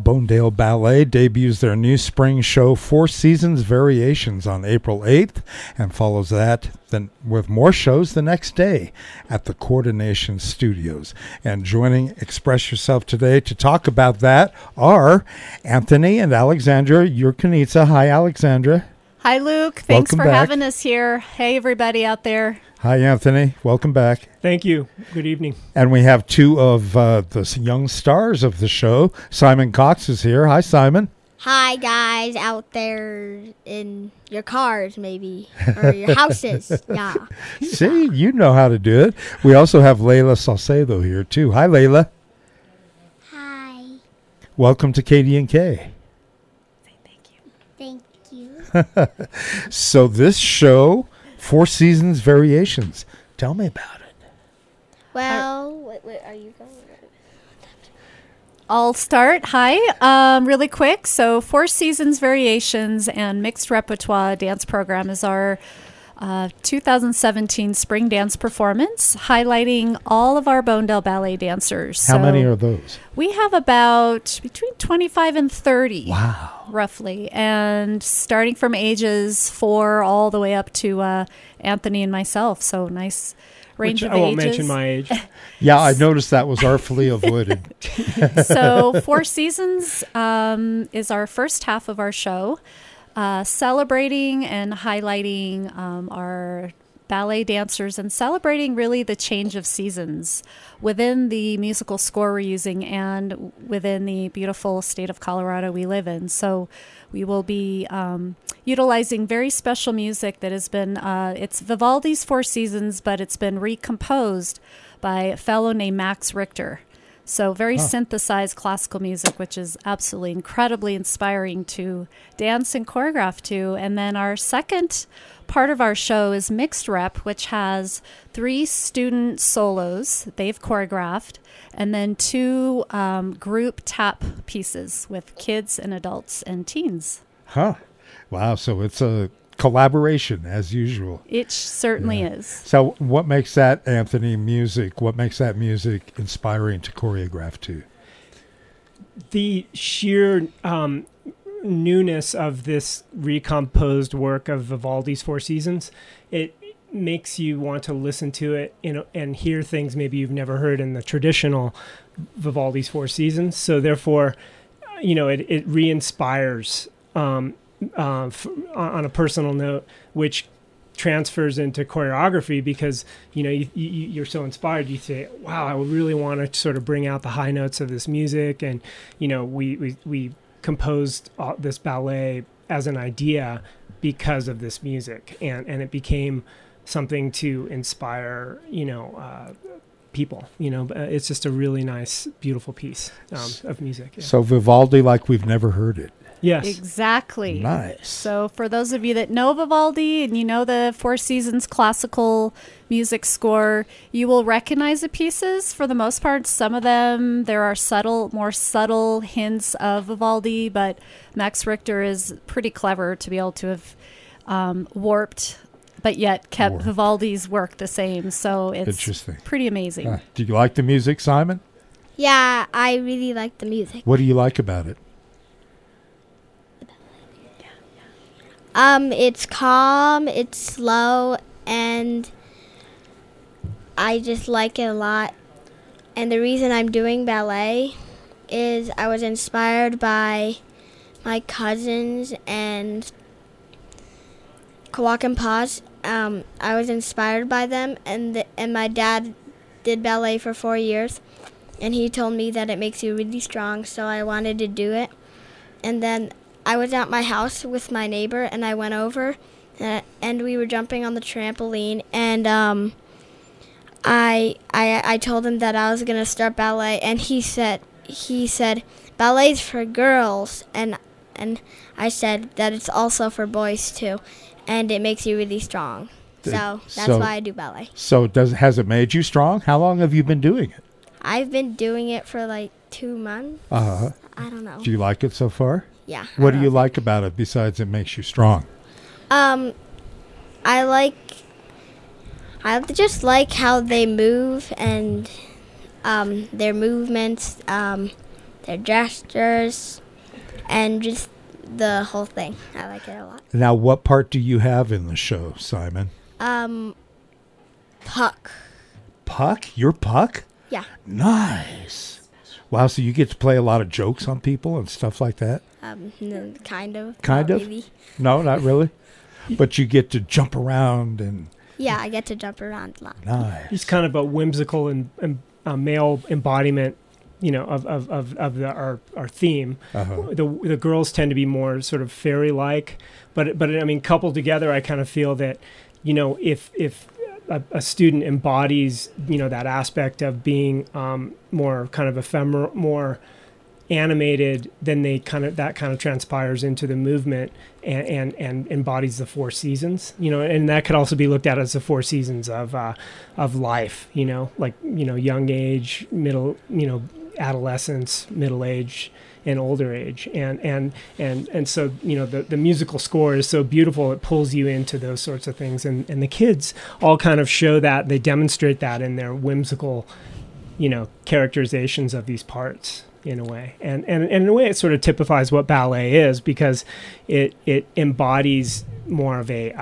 Bonedale Ballet debuts their new spring show, Four Seasons Variations, on April 8th, and follows that then with more shows the next day at the Coordination Studios. And joining Express Yourself today to talk about that are Anthony and Alexandra Yurkanitsa. Hi, Alexandra. Hi, Luke. Thanks Welcome for back. having us here. Hey, everybody out there. Hi, Anthony. Welcome back. Thank you. Good evening. And we have two of the young stars of the show. Simon Cox is here. Hi, Simon. Hi, guys out there in your cars, maybe, or your houses. Yeah. See, you know how to do it. We also have Layla Salcedo here, too. Hi, Layla. Hi. Welcome to KD&K. Thank you. So this show, Four Seasons Variations. Tell me about it. Well, wait, are you going? I'll start. Hi. Really quick. So, Four Seasons Variations and Mixed Repertoire Dance Program is our 2017 spring dance performance, highlighting all of our Bonedale Ballet dancers. How many are those? We have about between 25 and 30. Wow. Roughly. And starting from ages 4 all the way up to Anthony and myself. So, nice range of I won't ages. mention my age. Yeah, I noticed that was artfully avoided. So, Four Seasons is our first half of our show, celebrating and highlighting our ballet dancers and celebrating really the change of seasons within the musical score we're using and within the beautiful state of Colorado we live in. So we will be utilizing very special music that has been, it's Vivaldi's Four Seasons, but it's been recomposed by a fellow named Max Richter. So very synthesized classical music, which is absolutely incredibly inspiring to dance and choreograph to. And then our second part of our show is Mixed Rep, which has 3 student solos that they've choreographed, and then 2 group tap pieces with kids and adults and teens. Huh. Wow, so it's a collaboration as usual. It certainly is. So what makes that, Anthony, music? What makes that music inspiring to choreograph to? The sheer newness of this recomposed work of Vivaldi's Four Seasons, it makes you want to listen to it and hear things maybe you've never heard in the traditional Vivaldi's Four Seasons. So therefore, it re-inspires on a personal note, which transfers into choreography because you're so inspired. You say, wow, I would really want to sort of bring out the high notes of this music. And we composed this ballet as an idea because of this music, and it became something to inspire people. It's just a really nice, beautiful piece of music. Yeah. So Vivaldi like we've never heard it. Yes. Exactly. Nice. So for those of you that know Vivaldi and you know the Four Seasons classical music score, you will recognize the pieces for the most part. Some of them, there are more subtle hints of Vivaldi, but Max Richter is pretty clever to be able to have warped, but yet kept Vivaldi's work the same. So it's interesting. Pretty amazing. Do you like the music, Simon? Yeah, I really like the music. What do you like about it? It's calm, it's slow, and I just like it a lot. And the reason I'm doing ballet is I was inspired by my cousins and Kawak and Paz. I was inspired by them, and my dad did ballet for 4 years, and he told me that it makes you really strong, so I wanted to do it. And then I was at my house with my neighbor, and I went over, and we were jumping on the trampoline, and I told him that I was gonna start ballet, and he said ballet's for girls, and I said that it's also for boys too, and it makes you really strong. So that's why I do ballet. So has it made you strong? How long have you been doing it? I've been doing it for like 2 months. I don't know. Do you like it so far? Yeah. What do you like about it besides it makes you strong? I just like how they move and their movements, their gestures, and just the whole thing. I like it a lot. Now, what part do you have in the show, Simon? Puck. Puck? You're Puck? Yeah. Nice. Wow, so you get to play a lot of jokes on people and stuff like that? Kind of. Kind Not of? really. No, not really. But you get to jump around and Yeah, I get to jump around a lot. nice. He's kind of a whimsical and male embodiment, of our theme. Uh-huh. The girls tend to be more sort of fairy-like, but I mean, coupled together, I kind of feel that, if a student embodies, that aspect of being more kind of ephemeral, more animated, then that kind of transpires into the movement and embodies the 4 seasons, and that could also be looked at as the 4 seasons of life, like, young age, middle, adolescence, middle age, and older age, and so the musical score is so beautiful, it pulls you into those sorts of things, and the kids all kind of show that, they demonstrate that in their whimsical characterizations of these parts in a way, and in a way it sort of typifies what ballet is, because it embodies more of a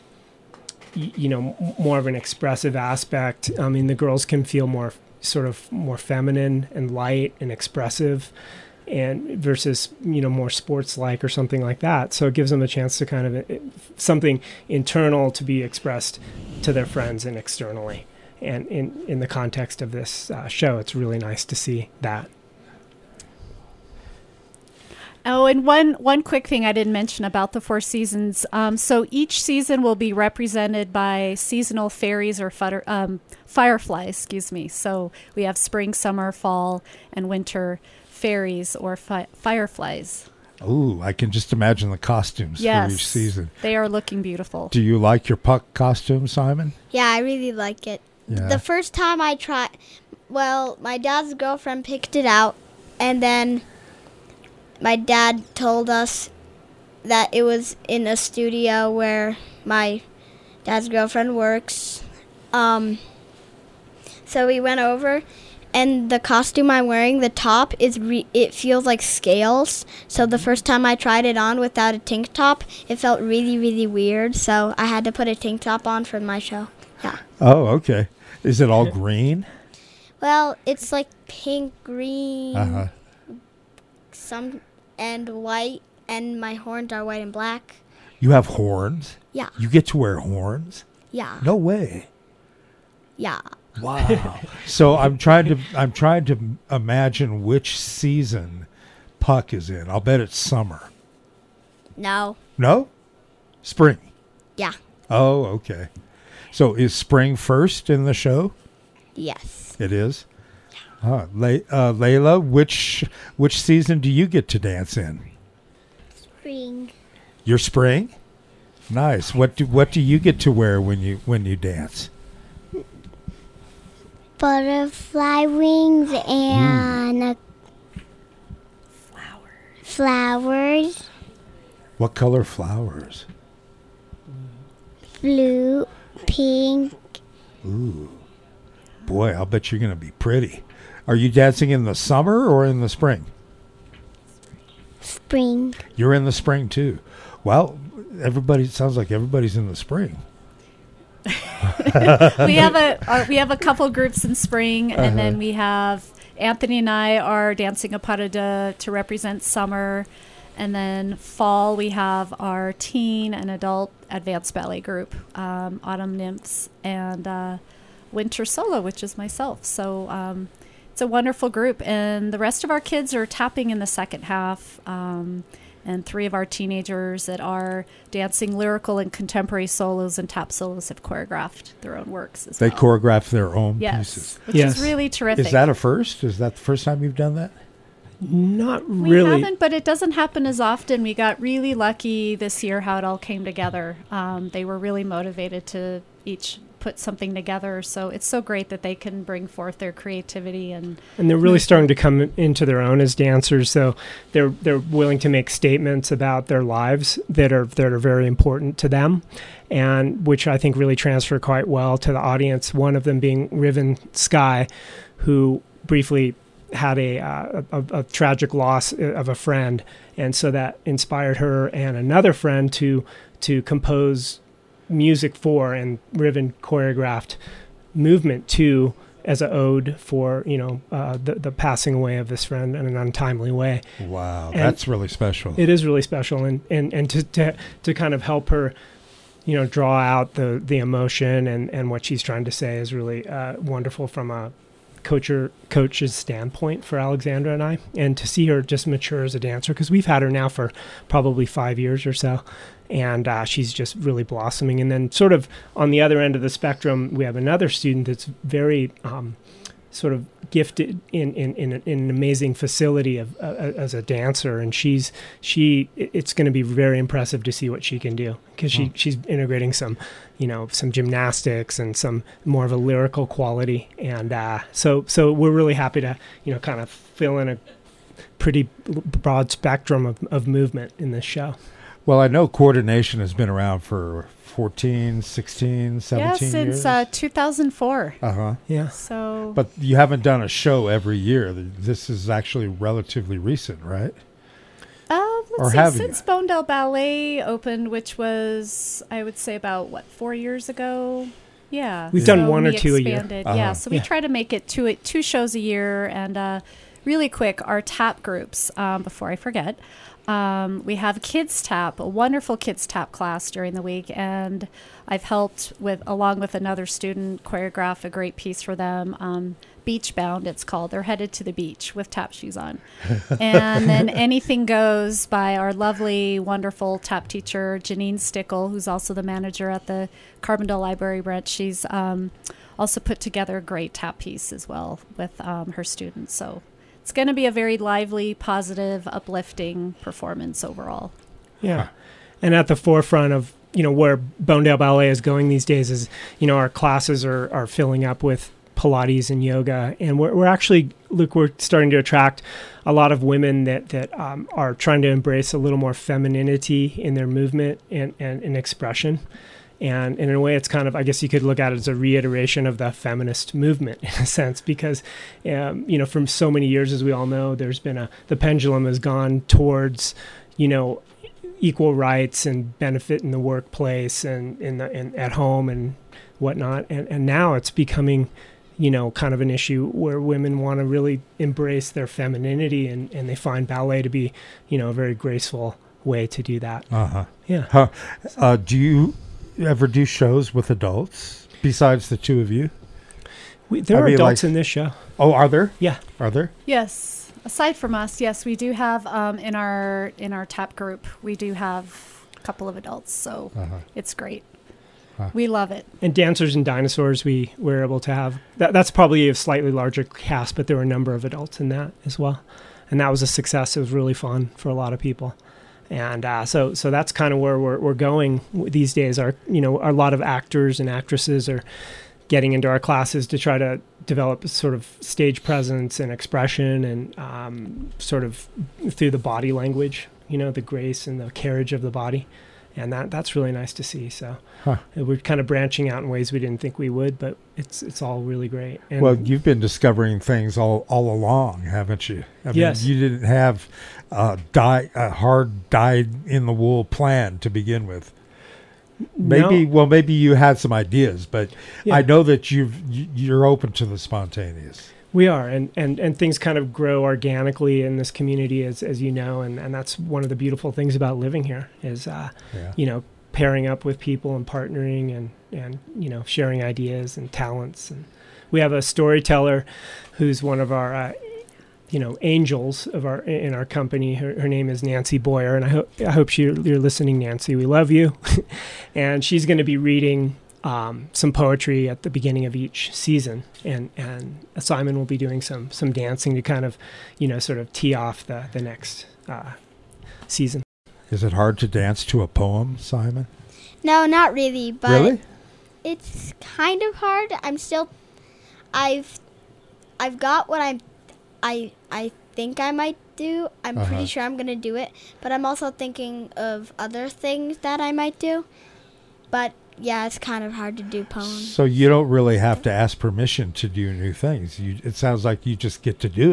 more of an expressive aspect. I mean, the girls can feel more feminine and light and expressive, and versus more sports-like or something like that. So it gives them a chance to kind of something internal to be expressed to their friends and externally. And in the context of this show, it's really nice to see that. Oh, and one quick thing I didn't mention about the 4 seasons. So each season will be represented by seasonal fairies or fireflies, excuse me. So we have spring, summer, fall, and winter fairies or fireflies. Ooh, I can just imagine the costumes for each season. They are looking beautiful. Do you like your Puck costume, Simon? Yeah, I really like it. Yeah. The first time I tried, my dad's girlfriend picked it out, and then my dad told us that it was in a studio where my dad's girlfriend works. So we went over, and the costume I'm wearing, the top, it feels like scales. So the first time I tried it on without a tank top, it felt really, really weird. So I had to put a tank top on for my show. Yeah. Oh, okay. Is it all green? Well, it's like pink, green, Uh-huh. and white, and my horns are white and black. You have horns? Yeah. You get to wear horns? Yeah. No way. Yeah. Wow. So I'm trying to imagine which season Puck is in. I'll bet it's summer. No. No? Spring. Yeah. Oh, okay. So is spring first in the show? Yes. It is? Layla, which season do you get to dance in? Spring. Your spring? Nice. What do you get to wear when you dance? Butterfly wings and flowers. What color flowers? Blue, pink. Ooh. Boy, I'll bet you're going to be pretty. Are you dancing in the summer or in the spring? Spring. You're in the spring too. Well, it sounds like everybody's in the spring. We have a couple groups in spring, and then we have Anthony and I are dancing a pas de deux to represent summer, and then fall we have our teen and adult advanced ballet group, Autumn Nymphs, and Winter Solo, which is myself. So it's a wonderful group, and the rest of our kids are tapping in the second half. And 3 of our teenagers that are dancing lyrical and contemporary solos and tap solos have choreographed their own works as They well. choreograph their own Yes, pieces. which is really terrific. Is that a first? Is that the first time you've done that? Not We really. haven't, but it doesn't happen as often. We got really lucky this year how it all came together. They were really motivated to each put something together, so it's so great that they can bring forth their creativity and And they're really starting to come into their own as dancers. So they're willing to make statements about their lives that are very important to them, and which I think really transfer quite well to the audience. One of them being Riven Sky, who briefly had a tragic loss of a friend, and so that inspired her and another friend to compose music for and written choreographed movement to as an ode for the passing away of this friend in an untimely way. Wow, And that's really special. It is really special, and to kind of help her, draw out the emotion and what she's trying to say is really wonderful from a coach's standpoint for Alexandra and I, and to see her just mature as a dancer, because we've had her now for probably 5 years or so, and she's just really blossoming. And then sort of on the other end of the spectrum, we have another student that's very sort of gifted in an amazing facility as a dancer, and it's going to be very impressive to see what she can do, because she's integrating some gymnastics and some more of a lyrical quality, and so we're really happy to kind of fill in a pretty broad spectrum of movement in this show. Well, I know coordination has been around for 14, 16, 17 years. Since 2004. Uh-huh. Yeah. So, But you haven't done a show every year. This is actually relatively recent, right? Or have you? Since Bonedale Ballet opened, which was, I would say, about 4 years ago. Yeah, We've done one or two a year. expanded. Uh-huh. Yeah, so we try to make it two shows a year. And really quick, our tap groups. Before I forget, we have Kids Tap, a wonderful Kids Tap class during the week, and I've helped along with another student, choreograph a great piece for them. Beach Bound, it's called. They're headed to the beach with tap shoes on. And then Anything Goes by our lovely, wonderful tap teacher, Janine Stickle, who's also the manager at the Carbondale Library Branch. She's also put together a great tap piece as well with her students. So it's going to be a very lively, positive, uplifting performance overall. Yeah. And at the forefront of, where Bonedale Ballet is going these days is, our classes are filling up with Pilates and yoga. And we're actually, we're starting to attract a lot of women that are trying to embrace a little more femininity in their movement and expression. And in a way, it's kind of, I guess you could look at it as a reiteration of the feminist movement in a sense, because, from so many years, as we all know, there's been the pendulum has gone towards, equal rights and benefit in the workplace and at home and whatnot. And now it's becoming, kind of an issue where women want to really embrace their femininity, and they find ballet to be, a very graceful way to do that. Uh-huh. Yeah. Do you ever do shows with adults besides the two of you? There are adults in this show. Oh, are there? Yeah. Are there? Yes. Aside from us, yes, we do have in our tap group, we do have a couple of adults, so it's great. We love it. And Dancers and Dinosaurs, we were able to have that's probably a slightly larger cast, but there were a number of adults in that as well, and that was a success. It was really fun for a lot of people, and so that's kind of where we're going these days. A lot of actors and actresses are getting into our classes to try to develop sort of stage presence and expression, and sort of through the body language, the grace and the carriage of the body. And that's really nice to see. So we're kind of branching out in ways we didn't think we would, but it's all really great. And well, you've been discovering things all along, haven't you? I mean, yes. You didn't have a hard dyed-in-the-wool plan to begin with. Maybe you had some ideas, but I know that you're open to the spontaneous. We are, and things kind of grow organically in this community, as you know, and that's one of the beautiful things about living here is, pairing up with people and partnering and sharing ideas and talents. And we have a storyteller who's one of our, angels in our company. Her name is Nancy Boyer, and I hope you're listening, Nancy. We love you. And she's going to be reading some poetry at the beginning of each season, and Simon will be doing some dancing to kind of sort of tee off the next season. Is it hard to dance to a poem, Simon? No, not really, but really? It's kind of hard. I've got what I think I might do. I'm pretty sure I'm gonna do it, but I'm also thinking of other things that I might do. But yeah, it's kind of hard to do poems. So you don't really have to ask permission to do new things. It sounds like you just get to do it.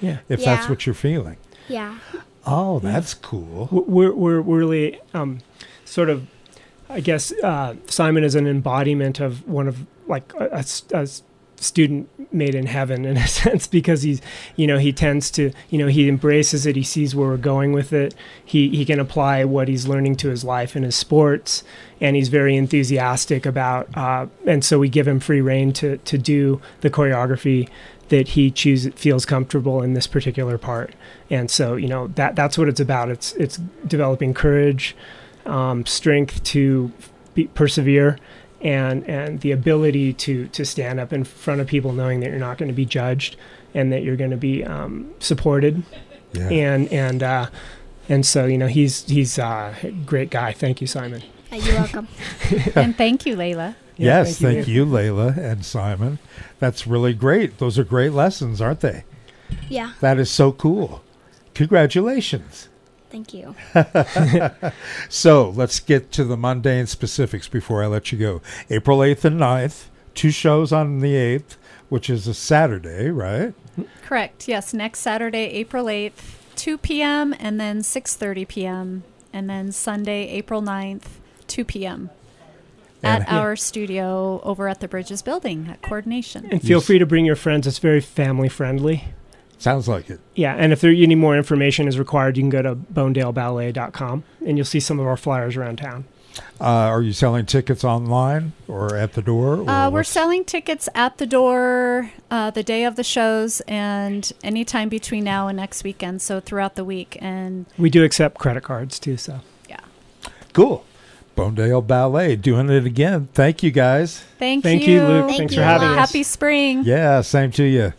Yeah. if that's Yeah. what you're feeling. Yeah. Oh, that's cool. We're really sort of, I guess, Simon is an embodiment of one of like a student made in heaven in a sense, because he's, he tends to, he embraces it. He sees where we're going with it. He can apply what he's learning to his life and his sports, and he's very enthusiastic about, and so we give him free rein to do the choreography that he feels comfortable in this particular part. And so, that's what it's about. It's developing courage, strength to persevere, and the ability to stand up in front of people knowing that you're not going to be judged and that you're going to be supported. Yeah. And so, he's a great guy. Thank you, Simon. You're welcome. And thank you, Layla. Yeah, Yes, thank you, Layla and Simon. That's really great. Those are great lessons, aren't they? Yeah. That is so cool. Congratulations. Thank you. So let's get to the mundane specifics before I let you go. April 8th and 9th, 2 shows on the 8th, which is a Saturday, right? Correct. Yes, next Saturday, April 8th, 2 p.m. and then 6:30 p.m. and then Sunday, April 9th, 2 p.m. at And- our studio over at the Bridges Building at Coordination. And feel Yes. free to bring your friends. It's very family friendly. Sounds like it. Yeah, and if there any more information is required, you can go to bonedaleballet.com, and you'll see some of our flyers around town. Are you selling tickets online or at the door? Or We're what's- selling tickets at the door the day of the shows and anytime between now and next weekend, so throughout the week. And We do accept credit cards, too, so. yeah. Cool. Bonedale Ballet doing it again. Thank you, guys. Thank Thank you. you, Luke. Thank Thanks you. for having us. Happy spring. Yeah, same to you.